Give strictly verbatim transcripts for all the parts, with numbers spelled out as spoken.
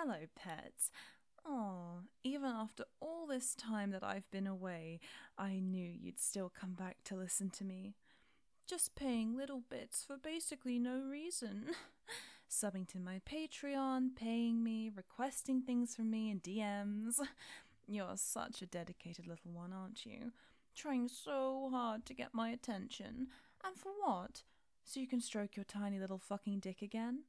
Hello, pets. Oh, even after all this time that I've been away, I knew you'd still come back to listen to me. Just paying little bits for basically no reason. Subbing to my Patreon, paying me, requesting things from me in D Ms. You're such a dedicated little one, aren't you? Trying so hard to get my attention. And for what? So you can stroke your tiny little fucking dick again?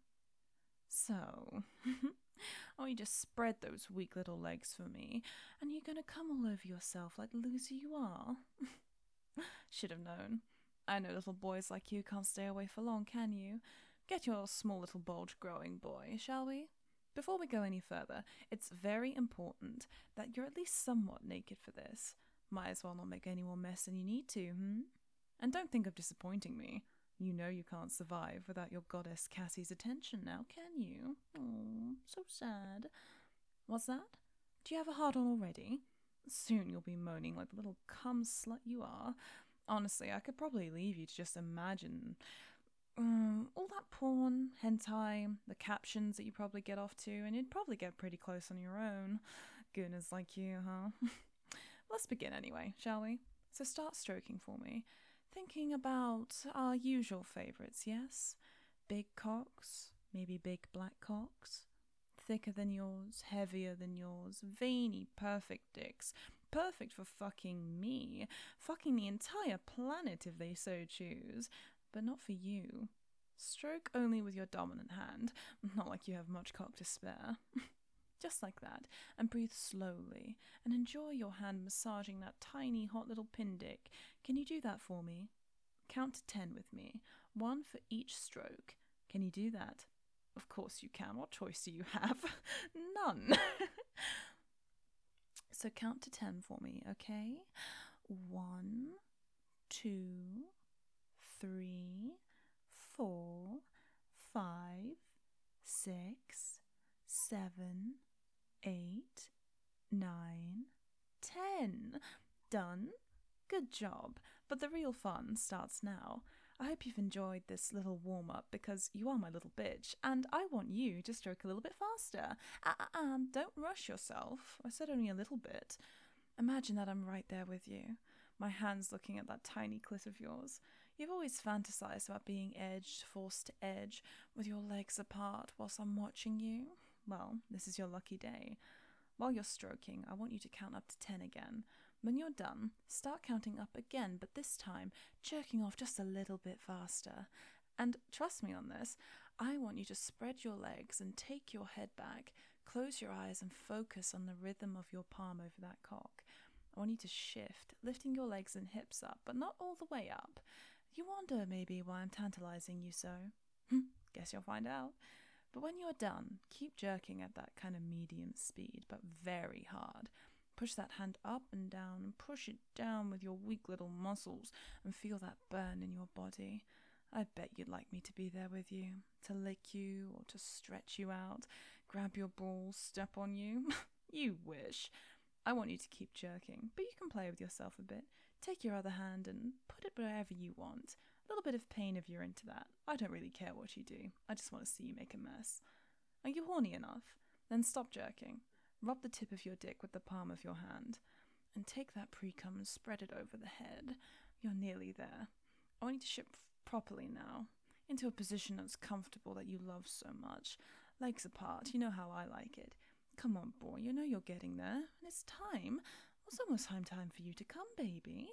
So, oh, you just spread those weak little legs for me, and you're gonna come all over yourself like the loser you are. Should have known. I know little boys like you can't stay away for long, can you? Get your small little bulge growing, boy, shall we? Before we go any further, it's very important that you're at least somewhat naked for this. Might as well not make any more mess than you need to, hmm? And don't think of disappointing me. You know you can't survive without your goddess Cassie's attention now, can you? Oh, so sad. What's that? Do you have a hard on already? Soon you'll be moaning like the little cum slut you are. Honestly, I could probably leave you to just imagine um, all that porn, hentai, the captions that you probably get off to, and you'd probably get pretty close on your own. Gooners like you, huh? Let's begin anyway, shall we? So start stroking for me. Thinking about our usual favourites, yes? Big cocks, maybe big black cocks. Thicker than yours, heavier than yours, veiny, perfect dicks. Perfect for fucking me. Fucking the entire planet if they so choose. But not for you. Stroke only with your dominant hand. Not like you have much cock to spare. Just like that, and breathe slowly, and enjoy your hand massaging that tiny hot little pin dick. Can you do that for me? Count to ten with me, one for each stroke. Can you do that? Of course you can. What choice do you have? None. So count to ten for me, okay? One, two, three, four, five, six, seven, eight, nine, ten. Done? Good job. But the real fun starts now. I hope you've enjoyed this little warm-up because you are my little bitch, and I want you to stroke a little bit faster. Uh, um, don't rush yourself. I said only a little bit. Imagine that I'm right there with you, my hands looking at that tiny clit of yours. You've always fantasized about being edged, forced to edge, with your legs apart whilst I'm watching you. Well, this is your lucky day. While you're stroking, I want you to count up to ten again. When you're done, start counting up again, but this time jerking off just a little bit faster. And trust me on this, I want you to spread your legs and take your head back, close your eyes and focus on the rhythm of your palm over that cock. I want you to shift, lifting your legs and hips up, but not all the way up. You wonder maybe why I'm tantalizing you so? Guess you'll find out. But when you're done, keep jerking at that kind of medium speed, but very hard. Push that hand up and down and push it down with your weak little muscles and feel that burn in your body. I bet you'd like me to be there with you, to lick you or to stretch you out, grab your balls, step on you. You wish. I want you to keep jerking, but you can play with yourself a bit. Take your other hand and put it wherever you want. A little bit of pain if you're into that. I don't really care what you do. I just want to see you make a mess. Are you horny enough? Then stop jerking. Rub the tip of your dick with the palm of your hand. And take that pre-cum and spread it over the head. You're nearly there. I want you to shift properly now. Into a position that's comfortable that you love so much. Legs apart, you know how I like it. Come on, boy, you know you're getting there. And it's time. It's almost time time for you to come, baby.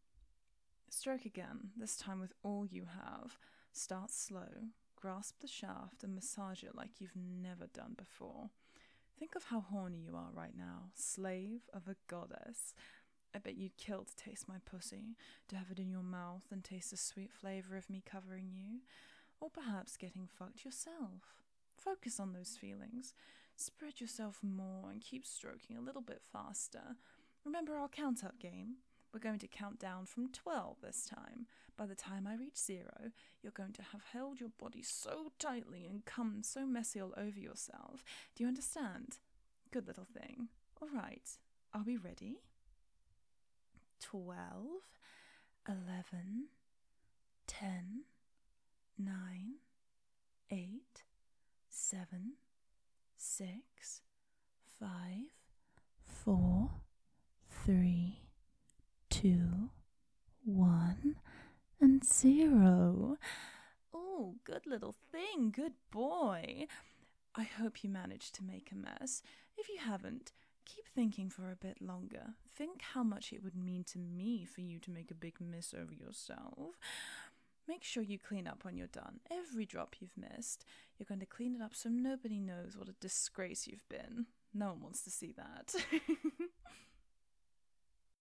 Stroke again, this time with all you have. Start slow. Grasp the shaft and massage it like you've never done before. Think of how horny you are right now, slave of a goddess. I bet you'd kill to taste my pussy, to have it in your mouth and taste the sweet flavour of me covering you. Or perhaps getting fucked yourself. Focus on those feelings. Spread yourself more and keep stroking a little bit faster. Remember our count-up game? We're going to count down from twelve this time. By the time I reach zero, you're going to have held your body so tightly and come so messy all over yourself. Do you understand? Good little thing. All right. Are we ready? Twelve, eleven, ten, nine, eight, seven, six, Five, four, three, two, one, and zero. Oh, good little thing, good boy. I hope you managed to make a mess. If you haven't, keep thinking for a bit longer. Think how much it would mean to me for you to make a big mess over yourself. Make sure you clean up when you're done. Every drop you've missed, you're going to clean it up so nobody knows what a disgrace you've been. No one wants to see that.